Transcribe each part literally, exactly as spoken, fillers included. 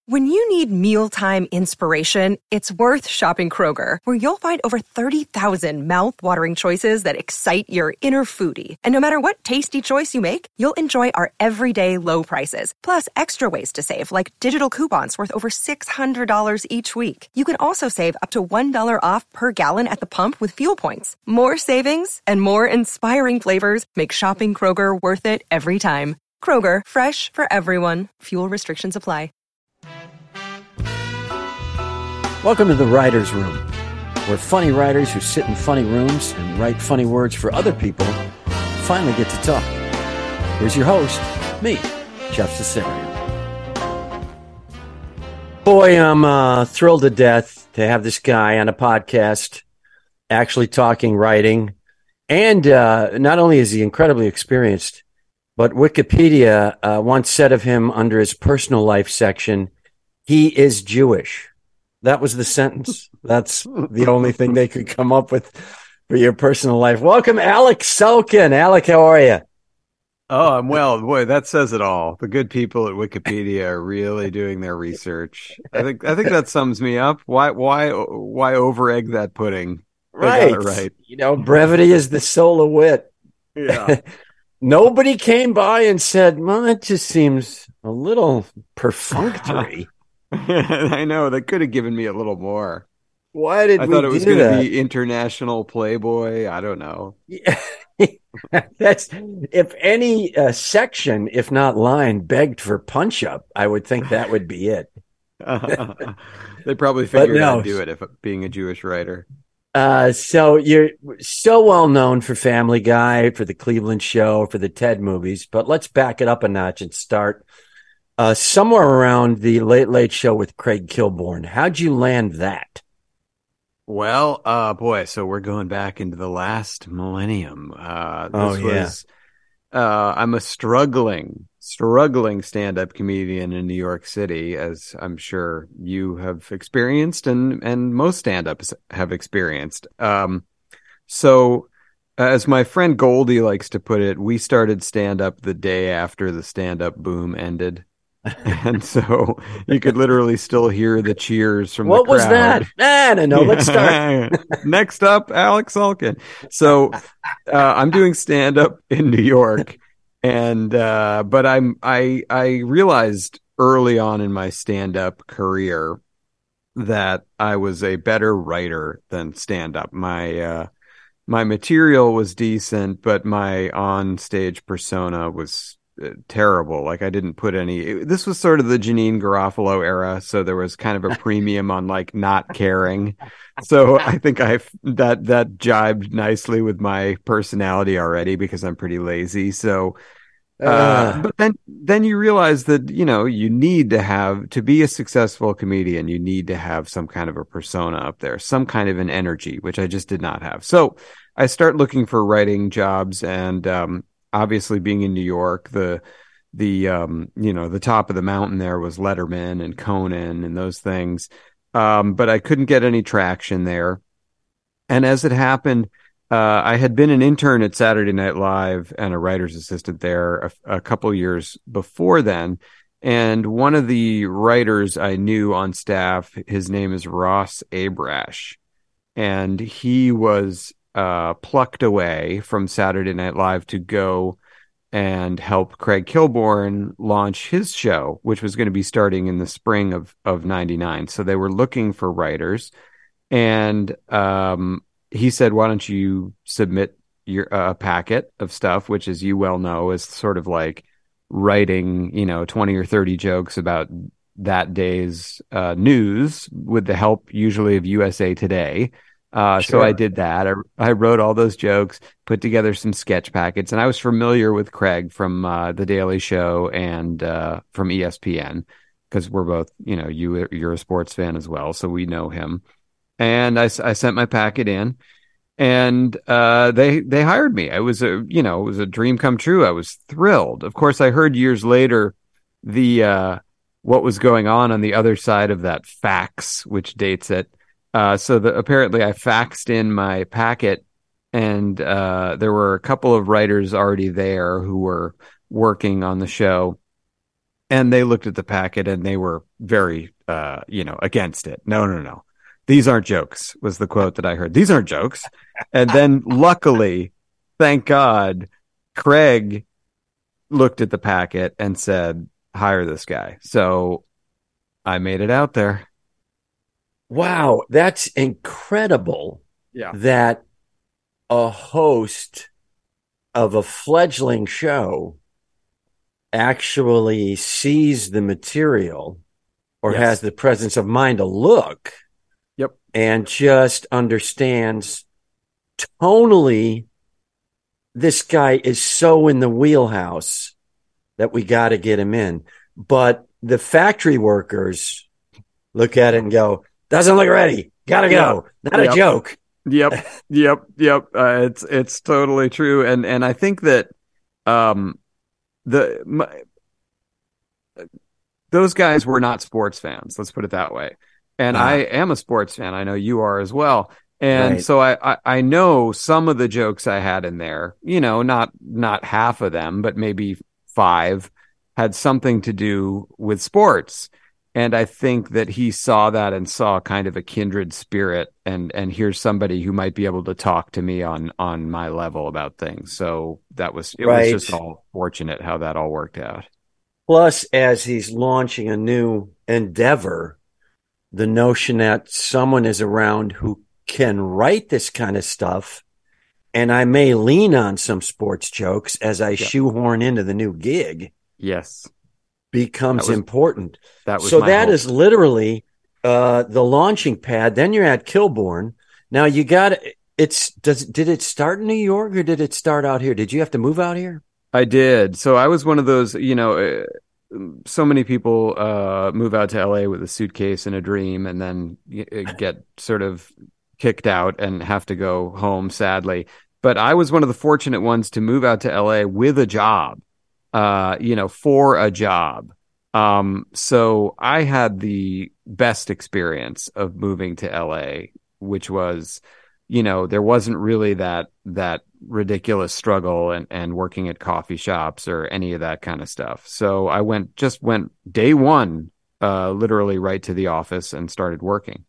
When you need mealtime inspiration, it's worth shopping Kroger, where you'll find over thirty thousand mouth-watering choices that excite your inner foodie. And no matter what tasty choice you make, you'll enjoy our everyday low prices, plus extra ways to save, like digital coupons worth over six hundred dollars each week. You can also save up to one dollar off per gallon at the pump with fuel points. More savings and more inspiring flavors make shopping Kroger worth it every time. Kroger, fresh for everyone. Fuel restrictions apply. Welcome to the Writer's Room, where funny writers who sit in funny rooms and write funny words for other people finally get to talk. Here's your host, me, Jeff Cesario. Boy, I'm uh, thrilled to death to have this guy on a podcast actually talking writing. And uh, not only is he incredibly experienced, but Wikipedia uh, once said of him under his personal life section, he is Jewish. That was the sentence. That's the only thing they could come up with for your personal life. Welcome, Alec Sulkin. Alec, how are you? Oh, I'm well. Boy, that says it all. The good people at Wikipedia are really doing their research. I think I think that sums me up. Why why why over egg that pudding? They Right. got it right. You know, brevity is the soul of wit. Yeah. Nobody came by and said, well, that just seems a little perfunctory. I know. They could have given me a little more. Why did I we thought it was do going that? to be International Playboy. I don't know. Yeah. That's if any uh, section, if not line, begged for punch up, I would think that would be it. They probably figured no. I'd do it if being a Jewish writer. Uh, so you're so well known for Family Guy, for the Cleveland Show, for the Ted movies, but let's back it up a notch and start uh, somewhere around the Late Late Show with Craig Kilborn. How'd you land that? Well, uh, boy, so we're going back into the last millennium. Uh, this Oh, yeah. was, uh, I'm a struggling, struggling stand-up comedian in New York City, as I'm sure you have experienced and, and most stand-ups have experienced. Um, so as my friend Goldie likes to put it, we started stand-up the day after the stand-up boom ended. And so you could literally still hear the cheers from What the crowd. was that? I don't know. Let's start. Next up, Alex Sulkin. So uh, I'm doing stand up in New York, and uh, but I'm I I realized early on in my stand up career that I was a better writer than stand up. My uh, my material was decent, but my on stage persona was terrible. Like I didn't put any. This was sort of the Janine Garofalo era, so there was kind of a premium on like not caring. So I think I that that jibed nicely with my personality already because I'm pretty lazy. So, uh, uh. but then then you realize that you know you need to have to be a successful comedian. You need to have some kind of a persona up there, some kind of an energy, which I just did not have. So I start looking for writing jobs and. Um, Obviously, being in New York, the the um, you know the top of the mountain there was Letterman and Conan and those things, um, but I couldn't get any traction there. And as it happened, uh, I had been an intern at Saturday Night Live and a writer's assistant there a, a couple years before then. And one of the writers I knew on staff, his name is Ross Abrash, and he was. Uh, plucked away from Saturday Night Live to go and help Craig Kilborn launch his show, which was going to be starting in the spring of, of ninety-nine. So they were looking for writers. And um, he said, why don't you submit your a uh, packet of stuff, which, as you well know, is sort of like writing, you know, twenty or thirty jokes about that day's uh, news with the help usually of U S A Today. Uh, Sure. So I did that. I, I wrote all those jokes, put together some sketch packets, and I was familiar with Craig from uh, The Daily Show and uh, from E S P N because we're both, you know, you, you're a sports fan as well, so we know him. And I, I sent my packet in, and uh, they they hired me. It was a you know it was a dream come true. I was thrilled. Of course, I heard years later the uh, what was going on on the other side of that fax, which dates it. Uh, so the, apparently I faxed in my packet, and uh, there were a couple of writers already there who were working on the show. and they looked at the packet and they were very, uh, you know, against it. No, no, no. These aren't jokes, was the quote that I heard. These aren't jokes. And then luckily, thank God, Craig looked at the packet and said, hire this guy. So I made it out there. Wow, that's incredible. Yeah. That a host of a fledgling show actually sees the material or Yes. has the presence of mind to look. Yep. And just understands tonally, this guy is so in the wheelhouse that we got to get him in. But the factory workers look at it and go, doesn't look ready. Gotta go. Yeah. Not Yep. a joke. Yep, yep, yep. Uh, it's it's totally true, and and I think that um the my, those guys were not sports fans. Let's put it that way. And Ah. I am a sports fan. I know you are as well. And Right. so I, I I know some of the jokes I had in there. You know, not not half of them, but maybe five had something to do with sports. And I think that he saw that and saw kind of a kindred spirit, and and here's somebody who might be able to talk to me on on my level about things. So that was it Right. was just all fortunate how that all worked out. Plus, as he's launching a new endeavor, the notion that someone is around who can write this kind of stuff, and I may lean on some sports jokes as I Yep. shoehorn into the new gig, Yes, becomes That was- important. that was So my that hope. is literally uh, the launching pad. Then you're at Kilbourne. Now you got it's. Does did it start in New York or did it start out here? Did you have to move out here? I did. So I was one of those, you know, uh, so many people uh, move out to L A with a suitcase and a dream and then y- uh, get sort of kicked out and have to go home, sadly. But I was one of the fortunate ones to move out to L A with a job, uh, you know, for a job. Um, so I had the best experience of moving to L A, which was, you know, there wasn't really that that ridiculous struggle and, and working at coffee shops or any of that kind of stuff. So I went just went day one, uh, literally right to the office and started working.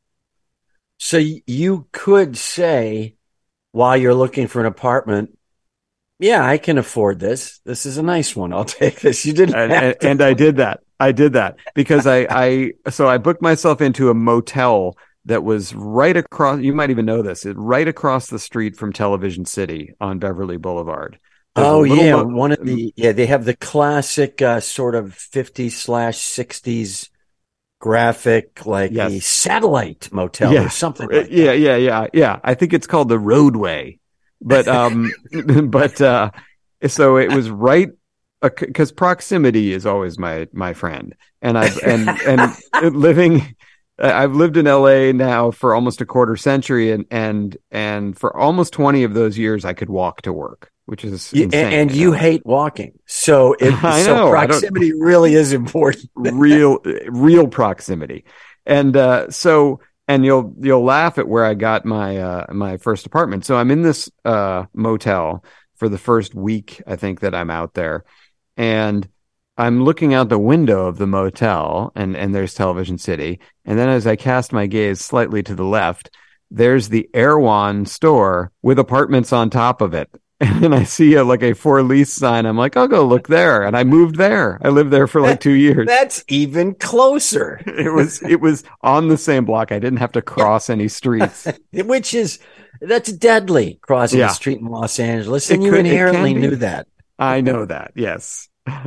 So y- you could say, while you're looking for an apartment, yeah, I can afford this. This is a nice one. I'll take this. You didn't And, have and, to. and I did that. I did that because I, I, so I booked myself into a motel that was right across, you might even know this, it, right across the street from Television City on Beverly Boulevard. There's a Oh little yeah, mo- one of the yeah they have the classic uh, sort of fifties slash sixties graphic, like a Yes. satellite motel Yeah. or something Uh, like yeah, that. yeah, yeah, yeah. I think it's called the Roadway, but um, but uh, so it was right because proximity is always my my friend, and I've and and living. I've lived in L A now for almost a quarter century, and and and for almost twenty of those years, I could walk to work, which is You- insane. and, and in you L A. hate walking, so it, I so know, I don't- proximity really is important. real real proximity, and uh, so and you'll you'll laugh at where I got my uh, my first apartment. So I'm in this uh, motel for the first week, I think, that I'm out there, and I'm looking out the window of the motel, and and there's Television City, and then as I cast my gaze slightly to the left, there's the Erewhon store with apartments on top of it. And then I see a, like a for lease sign. I'm like, I'll go look there. And I moved there. I lived there for like two years. That's even closer, It was it was on the same block. I didn't have to cross any streets. which is that's deadly crossing Yeah. the street in Los Angeles, It and you could- it can inherently be. knew that. I know that. Yes.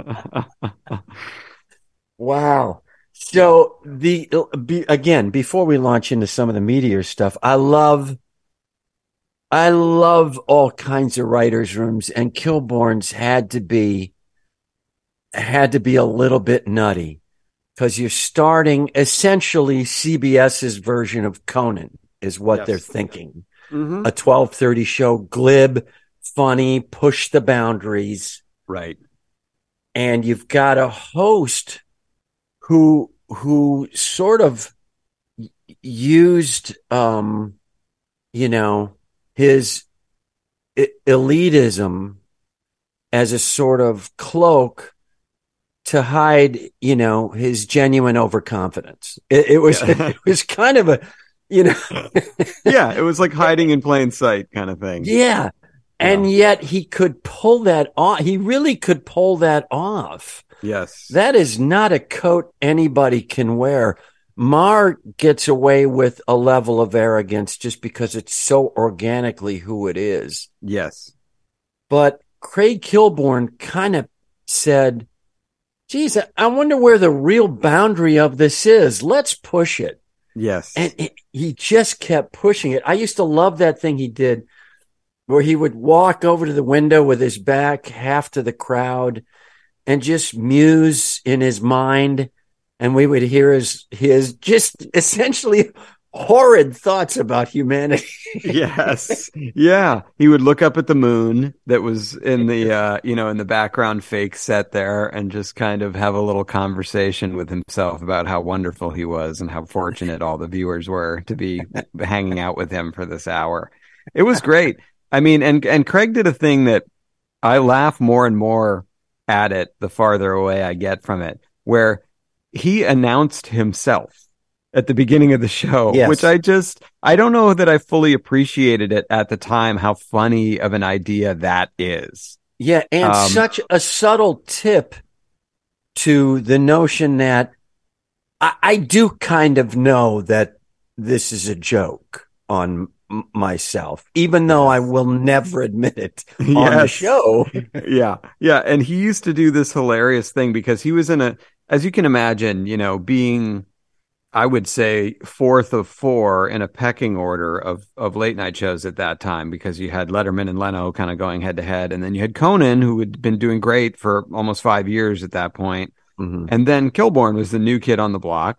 Wow. So the be, again, before we launch into some of the meteor stuff, I love, I love all kinds of writers' rooms, and Kilbourne's had to be, had to be a little bit nutty because you're starting essentially CBS's version of Conan is what Yes. they're thinking. Mhm. A twelve thirty show, glib, funny, push the boundaries. Right. And you've got a host who who sort of used um you know his e- elitism as a sort of cloak to hide, you know, his genuine overconfidence. It, it was Yeah. it was kind of a, you know, Yeah, it was like hiding in plain sight kind of thing. yeah. And Yeah. yet he could pull that off. He really could pull that off. Yes. That is not a coat anybody can wear. Marr gets away with a level of arrogance just because it's so organically who it is. Yes. But Craig Kilborn kind of said, geez, I wonder where the real boundary of this is. Let's push it. Yes. And it, he just kept pushing it. I used to love that thing he did where he would walk over to the window with his back half to the crowd and just muse in his mind. And we would hear his, his just essentially horrid thoughts about humanity. Yes. Yeah. He would look up at the moon that was in the, uh, you know, in the background fake set there and just kind of have a little conversation with himself about how wonderful he was and how fortunate all the viewers were to be hanging out with him for this hour. It was great. I mean, and, and Craig did a thing that I laugh more and more at it the farther away I get from it, where he announced himself at the beginning of the show, Yes. which I just, I don't know that I fully appreciated it at the time, how funny of an idea that is. Yeah. And Um, such a subtle tip to the notion that I, I do kind of know that this is a joke on m- myself, even though I will never admit it on the Yes. show. Yeah. Yeah. And he used to do this hilarious thing because he was in a, as you can imagine, you know, being, I would say, fourth of four in a pecking order of, of late night shows at that time, because you had Letterman and Leno kind of going head to head. And then you had Conan, who had been doing great for almost five years at that point. Mhm. And then Kilborn was the new kid on the block.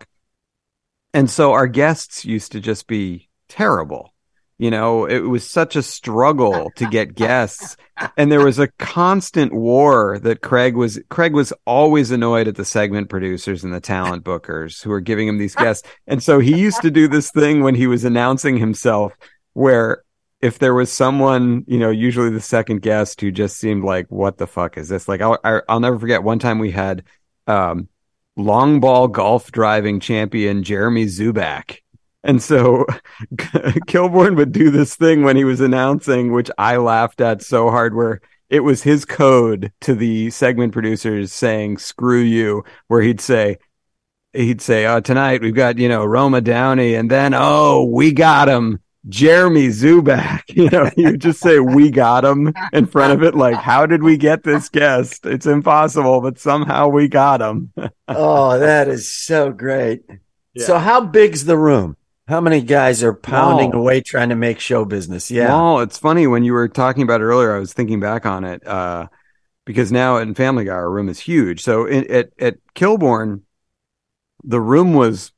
And so our guests used to just be terrible. You know, it was such a struggle to get guests. And there was a constant war that Craig was, Craig was always annoyed at the segment producers and the talent bookers who were giving him these guests. And so he used to do this thing when he was announcing himself, where if there was someone, you know, usually the second guest who just seemed like, what the fuck is this? Like, I'll, I'll never forget one time we had, um, long ball golf driving champion Jeremy Zubak. And so Kilborn would do this thing when he was announcing, which I laughed at so hard, where it was his code to the segment producers saying, screw you, where he'd say, he'd say, oh, tonight we've got, you know, Roma Downey. And then, oh, we got him, Jeremy Zubak. You know, you just say, we got him in front of it. Like, how did we get this guest? It's impossible, but somehow we got him. Oh, that is so great. Yeah. So how big's the room? How many guys are pounding Small. away trying to make show business? Yeah. Well, it's funny when you were talking about it earlier, I was thinking back on it, uh, because now in Family Guy, our room is huge. So it, at, at Kilborn, the room was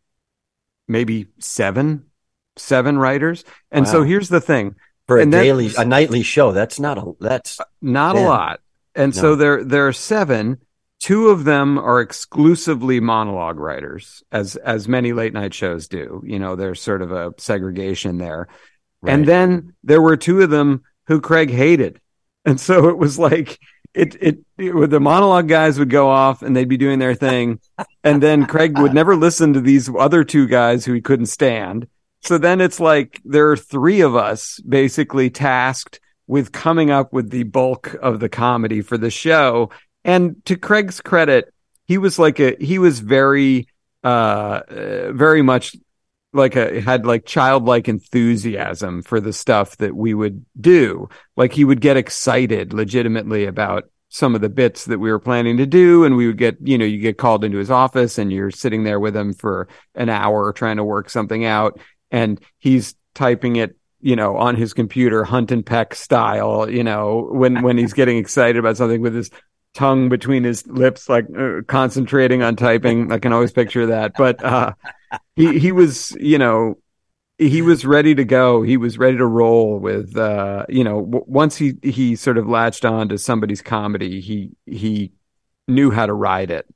maybe seven, seven writers. And Wow. so here's the thing. For a and that- daily, a nightly show. That's not a, that's, Not Yeah. a lot. And No. so there, there are seven. Two of them are exclusively monologue writers, as, as many late night shows do. You know, there's sort of a segregation there. And right. then there were two of them who Craig hated. And so it was like, it, it, it, the monologue guys would go off and they'd be doing their thing. And then Craig would never listen to these other two guys who he couldn't stand. So then it's like, there are three of us basically tasked with coming up with the bulk of the comedy for the show. And to Craig's credit, he was like a, he was very, uh, uh, very much like a, had like childlike enthusiasm for the stuff that we would do. Like he would get excited legitimately about some of the bits that we were planning to do. And we would get, you know, you get called into his office and you're sitting there with him for an hour trying to work something out. And he's typing it, you know, on his computer, Hunt and Peck style, you know, when, when he's getting excited about something with his tongue between his lips, like uh, concentrating on typing. I can always picture that. But uh, he, he was, you know, he was ready to go. He was ready to roll with, uh, you know, w- once he, he sort of latched on to somebody's comedy, he, he knew how to ride it.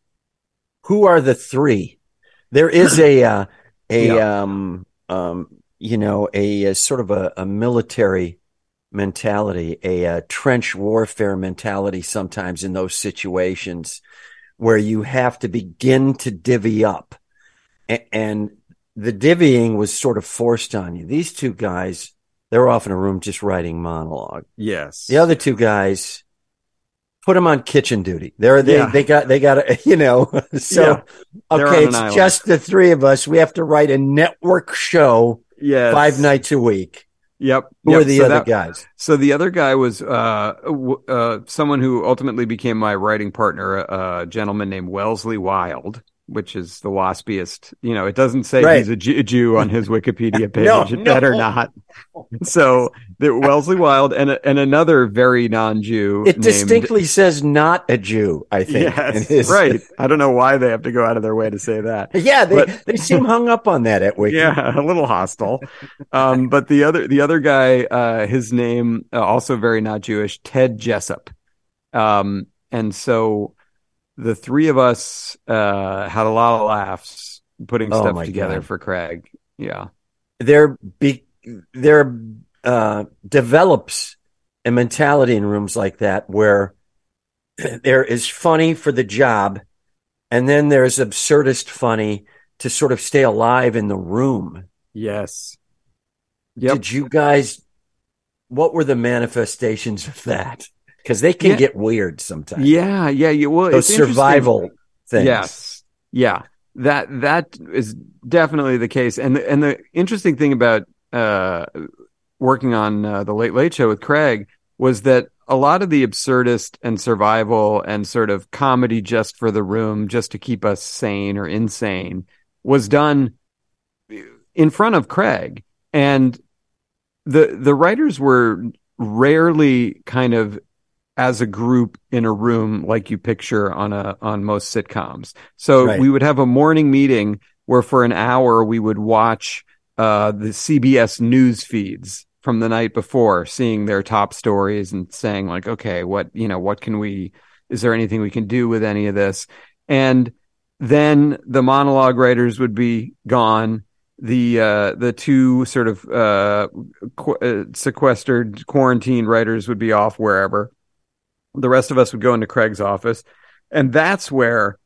Who are the three? There is a, uh, a, Yeah. um, um, you know, a, a sort of a, a military mentality, a, a trench warfare mentality sometimes in those situations where you have to begin to divvy up. A- and the divvying was sort of forced on you. These two guys, they were off in a room just writing monologue. Yes. The other two guys, put them on kitchen duty. They're, they, Yeah. they got, they got, you know, so, Yeah. They're okay, on an it's island. just the three of us. We have to write a network show Yes. five nights a week. Yep. Who yep. are the so other that, guys? So the other guy was uh, w- uh, someone who ultimately became my writing partner, a gentleman named Wellesley Wild, which is the waspiest. You know, it doesn't say Right. he's a Jew, Jew on his Wikipedia page. No, it no. better not. So the Wellesley Wild and and another very non-Jew. It named, distinctly says not a Jew, I think. in Yes, his- right. I don't know why they have to go out of their way to say that. Yeah, they, But- they seem hung up on that at Wiki. Yeah, a little hostile. Um, but the other the other guy, uh, his name uh, also very not Jewish, Ted Jessup. Um, and so the three of us uh, had a lot of laughs putting Oh, stuff my together God. for Craig. Yeah, There be there uh, develops a mentality in rooms like that where there is funny for the job, and then there's absurdist funny to sort of stay alive in the room. yes, yep. Did you guys? What were the manifestations of that? Because they can Yeah. get weird sometimes. Yeah, yeah, yeah. Well, Those it's interesting. survival things. Yes. Yeah. That that is definitely the case. And the, and the interesting thing about uh, working on uh, the Late Late Show with Craig was that a lot of the absurdist and survival and sort of comedy just for the room, just to keep us sane or insane, was done in front of Craig. And the the writers were rarely kind of as a group in a room like you picture on a on most sitcoms. So Right. we would have a morning meeting where for an hour we would watch uh, the C B S news feeds from the night before, seeing their top stories and saying like, okay, what, you know, what can we, is there anything we can do with any of this? And then the monologue writers would be gone. The uh, the two sort of uh, qu- uh, sequestered quarantine writers would be off wherever. The rest of us would go into Craig's office, and that's where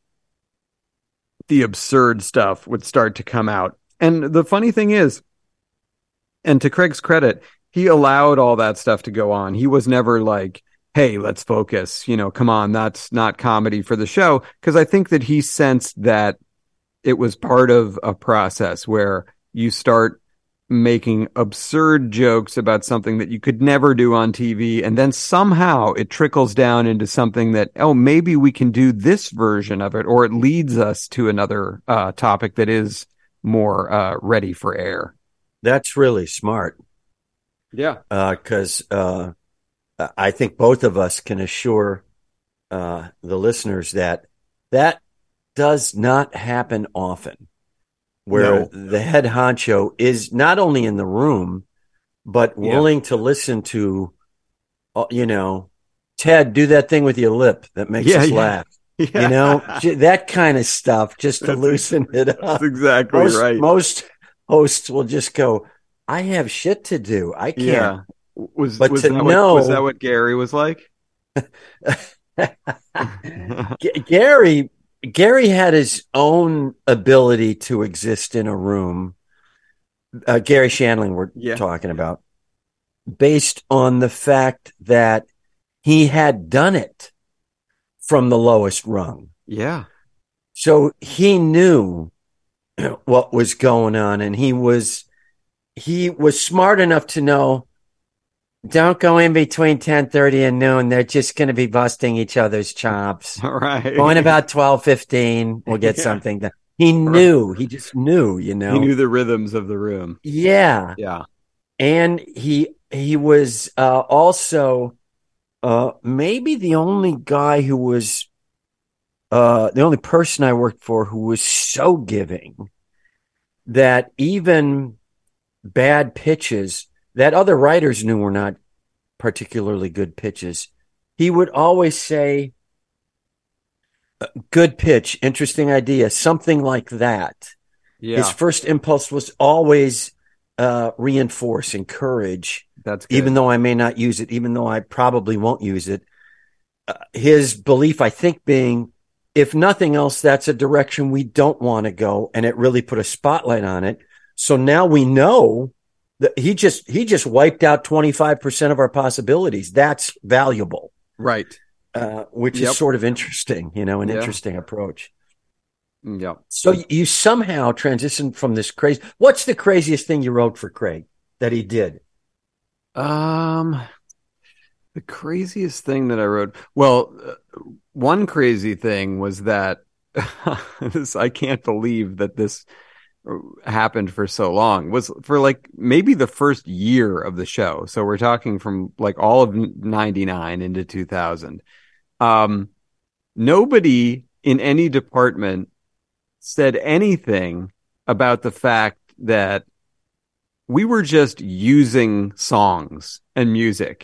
the absurd stuff would start to come out. And the funny thing is, and to Craig's credit, he allowed all that stuff to go on. He was never like, hey, let's focus, you know, come on, that's not comedy for the show. Because I think that he sensed that it was part of a process where you start making absurd jokes about something that you could never do on T V. And then somehow it trickles down into something that, oh, maybe we can do this version of it, or it leads us to another uh, topic that is more uh, ready for air. That's really smart. Yeah. Because uh, uh, I think both of us can assure uh, the listeners that that does not happen often, where No. the head honcho is not only in the room, but Yeah. willing to listen to, uh, you know, Ted, do that thing with your lip that makes Yeah, us yeah. laugh. Yeah. You know, j- that kind of stuff, just to That's- loosen it up. That's exactly Most, right. most hosts will just go, I have shit to do. I can't. Yeah. Was, But was, to that know- what, was that what Gary was like? G- Gary Gary had his own ability to exist in a room. Uh, Gary Shandling, we're Yeah. talking about, based on the fact that he had done it from the lowest rung. Yeah. So he knew what was going on, and he was he was smart enough to know, don't go in between ten thirty and noon. They're just going to be busting each other's chops. All right. Going about twelve fifteen, we'll get Yeah. something done. He knew, he just knew, you know. He knew the rhythms of the room. Yeah. Yeah. And he he was uh, also uh, maybe the only guy who was uh, the only person I worked for who was so giving that even bad pitches that other writers knew were not particularly good pitches, he would always say, good pitch, interesting idea, something like that. Yeah. His first impulse was always uh, reinforce, encourage, That's good. even though I may not use it, even though I probably won't use it. Uh, his belief, I think, being if nothing else, that's a direction we don't want to go, and it really put a spotlight on it. So now we know that he just he just wiped out twenty-five percent of our possibilities. That's valuable, right? Uh, which Yep. is sort of interesting, you know, an Yeah. interesting approach. Yeah. So you somehow transitioned from this crazy. What's the craziest thing you wrote for Craig that he did? Um, the craziest thing that I wrote. Well, uh, one crazy thing was that this, I can't believe that this happened for so long, was for like maybe the first year of the show. So we're talking from like all of ninety-nine into two thousand. Um, nobody in any department said anything about the fact that we were just using songs and music.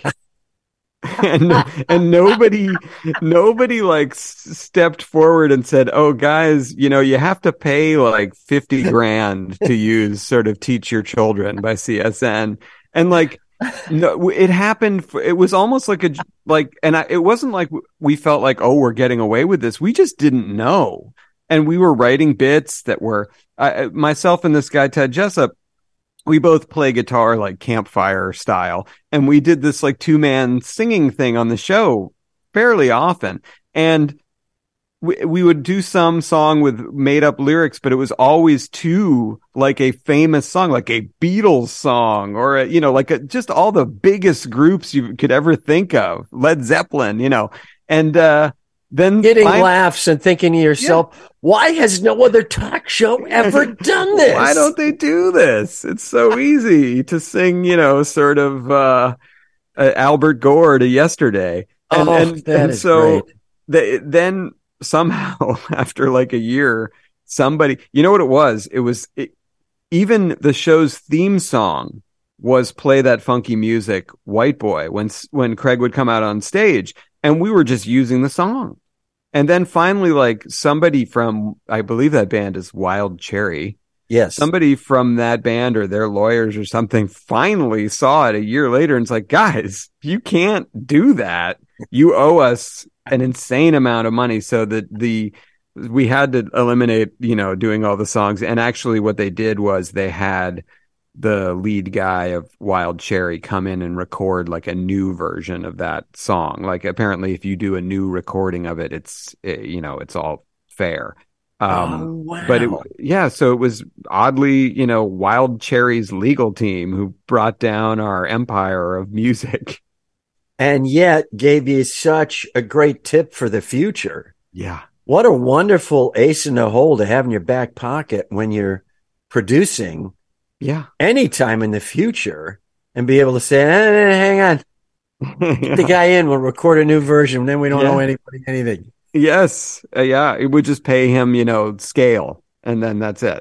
and and nobody nobody like s- stepped forward and said, "Oh guys, you know, you have to pay like fifty grand to use sort of Teach Your Children by C S N." And like no, it happened for, it was almost like a like and I, it wasn't like we felt like, "Oh, we're getting away with this." We just didn't know. And we were writing bits that were I, myself and this guy Ted Jessup, we both play guitar like campfire style. And we did this like two man singing thing on the show fairly often. And we, we would do some song with made up lyrics, but it was always to like a famous song, like a Beatles song or, a, you know, like a, just all the biggest groups you could ever think of, Led Zeppelin, you know, and, uh, then Getting I, laughs and thinking to yourself, yeah. Why has no other talk show ever done this? Why don't they do this? It's so easy to sing, you know, sort of uh, uh, Albert Gore to Yesterday. And, oh, and, that and is so great. They, then somehow after like a year, somebody, you know what it was? It was it, even the show's theme song was Play That Funky Music, White Boy, when when Craig would come out on stage. And we were just using the song. And then finally, like somebody from, I believe that band is Wild Cherry. Yes. Somebody from that band or their lawyers or something finally saw it a year later and it's like, guys, you can't do that. You owe us an insane amount of money. So that the, we had to eliminate, you know, doing all the songs. And actually what they did was they had the lead guy of Wild Cherry come in and record like a new version of that song. Like apparently if you do a new recording of it, it's, it, you know, it's all fair. Um, oh, wow. But it, yeah, so it was oddly, you know, Wild Cherry's legal team who brought down our empire of music. And yet gave you such a great tip for the future. Yeah. What a wonderful ace in the hole to have in your back pocket when you're producing. Yeah. Anytime in the future and be able to say, eh, hang on, get the guy in, we'll record a new version. Then we don't yeah. owe anybody anything. Yes. Uh, yeah. It would just pay him, you know, scale. And then that's it.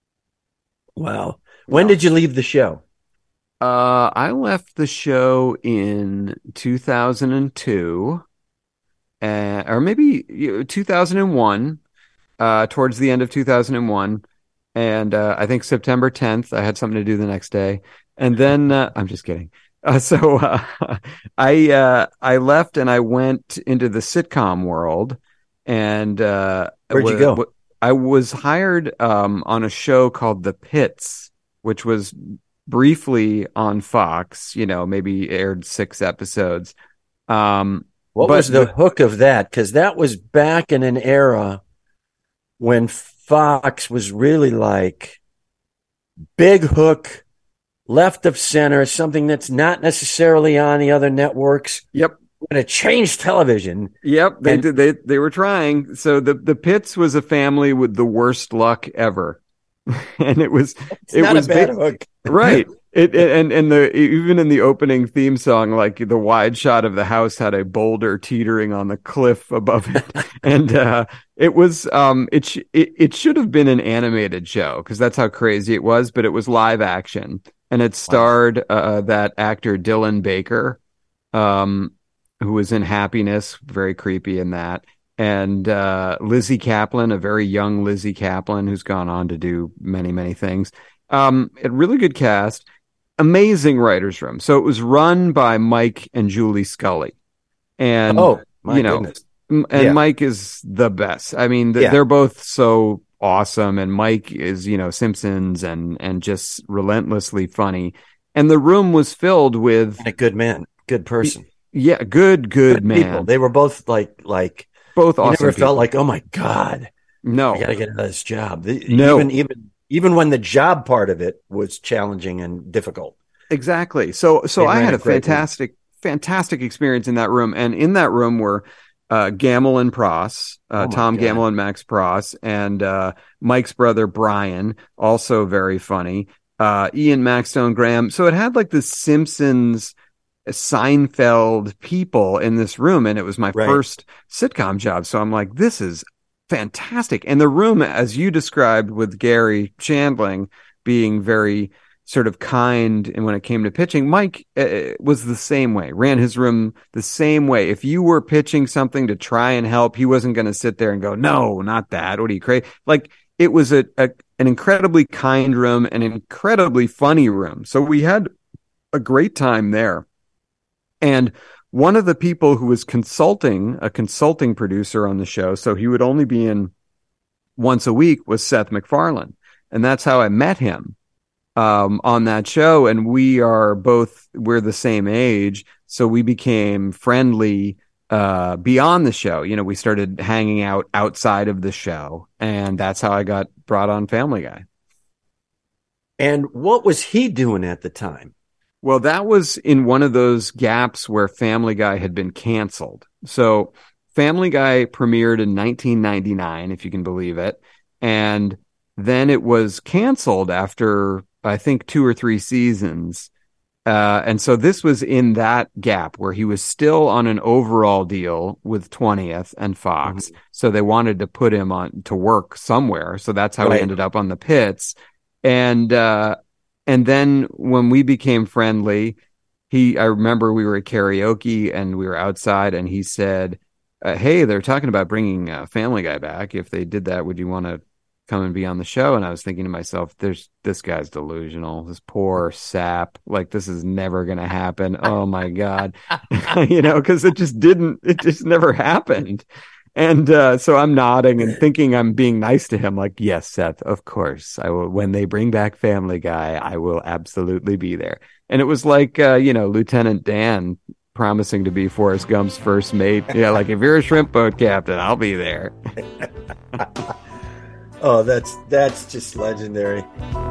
Wow. When well, did you leave the show? Uh, I left the show in two thousand two, uh, or maybe you know, two thousand one, uh, towards the end of two thousand one. And uh, I think September tenth, I had something to do the next day. And then uh, I'm just kidding. Uh, so uh, I uh, I left and I went into the sitcom world. And uh, where'd you w- go? W- I was hired um, on a show called The Pits, which was briefly on Fox. You know, maybe aired six episodes. Um, what but was the the- hook of that? Because that was back in an era when Fox was really like big hook, left of center, something that's not necessarily on the other networks. Yep. Going to change television. Yep. They And- did. They, they were trying. So the, the Pits was a family with the worst luck ever. And it was, It's it not was a bad ba- hook. right. It, it and and the even in the opening theme song, like the wide shot of the house had a boulder teetering on the cliff above it, and uh, it was um it sh- it it should have been an animated show because that's how crazy it was, but it was live action, and it starred uh, that actor Dylan Baker, um, who was in Happiness, very creepy in that, and uh, Lizzie Kaplan, a very young Lizzie Kaplan who's gone on to do many many things. Um, a really good cast. Amazing writer's room. So it was run by Mike and Julie Scully. And, Oh, my you know, goodness. and yeah. Mike is the best. I mean, th- yeah. they're both so awesome, and Mike is, you know, Simpsons and and just relentlessly funny. And the room was filled with and a good man, good person. Yeah, good, good, good man. People. They were both like like both you awesome. Never people. felt like, oh my God, no, I gotta get out of this job. No, even even even when the job part of it was challenging and difficult. Exactly. So so I had a fantastic, room. fantastic experience in that room. And in that room were uh, Gamble and Pross, uh, oh Tom God. Gamble and Max Pross, and uh, Mike's brother, Brian, also very funny. Uh, Ian Maxstone Graham. So it had like the Simpsons, Seinfeld people in this room. And it was my right. first sitcom job. So I'm like, this is fantastic. And the room, as you described with Gary Shandling being very sort of kind, and when it came to pitching, Mike uh, was the same way, ran his room the same way. If you were pitching something to try and help, he wasn't going to sit there and go, no, not that. What are you crazy? Like, it was a, a an incredibly kind room, an incredibly funny room. So we had a great time there. And one of the people who was consulting, a consulting producer on the show, so he would only be in once a week, was Seth MacFarlane. And that's how I met him. Um, on that show, and we are both, we're the same age, so we became friendly uh, beyond the show. You know, we started hanging out outside of the show, and that's how I got brought on Family Guy. And what was he doing at the time? Well, that was in one of those gaps where Family Guy had been canceled. So Family Guy premiered in nineteen ninety-nine, if you can believe it, and then it was canceled after I think two or three seasons. Uh, and so this was in that gap where he was still on an overall deal with twentieth and Fox. Mm-hmm. So they wanted to put him on to work somewhere. So that's how right. he ended up on the Pits. And, uh, and then when we became friendly, he, I remember we were at karaoke and we were outside, and he said, uh, hey, they're talking about bringing uh, Family Guy back. If they did that, would you want to come and be on the show? And I was thinking to myself, there's this guy's delusional, this poor sap, like this is never gonna happen. Oh my God. You know, because it just didn't, it just never happened. And uh so I'm nodding and thinking I'm being nice to him, like, yes, Seth, of course I will. When they bring back Family Guy, I will absolutely be there. And it was like uh you know, Lieutenant Dan promising to be Forrest Gump's first mate. Yeah, like, if you're a shrimp boat captain, I'll be there. Oh, that's that's just legendary.